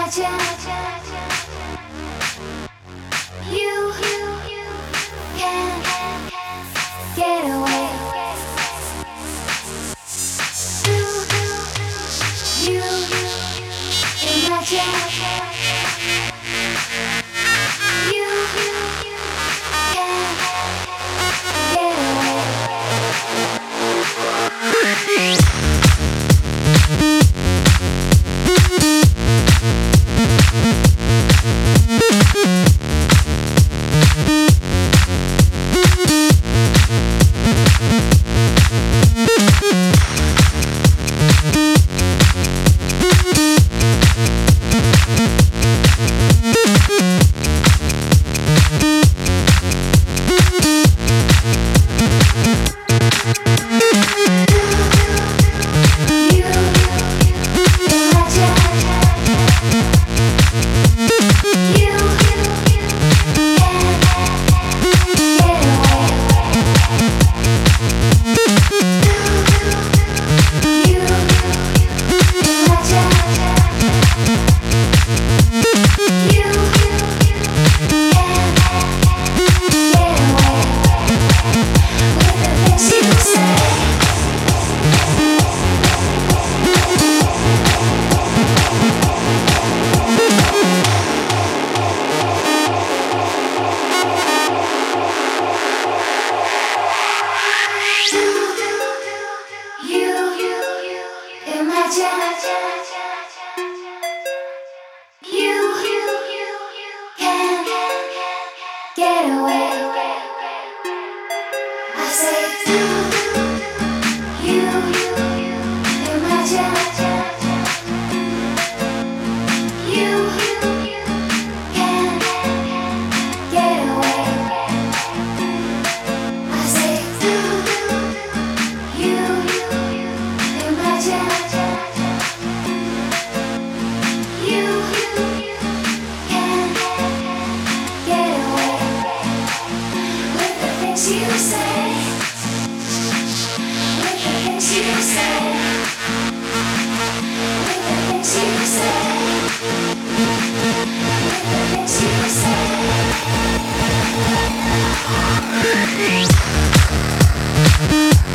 Imagine you can get away. You imagine you can get away. Get away. I say you imagine you can get away. I say you imagine you can get away. You say, with the things you say, with the things you say, with the things you say.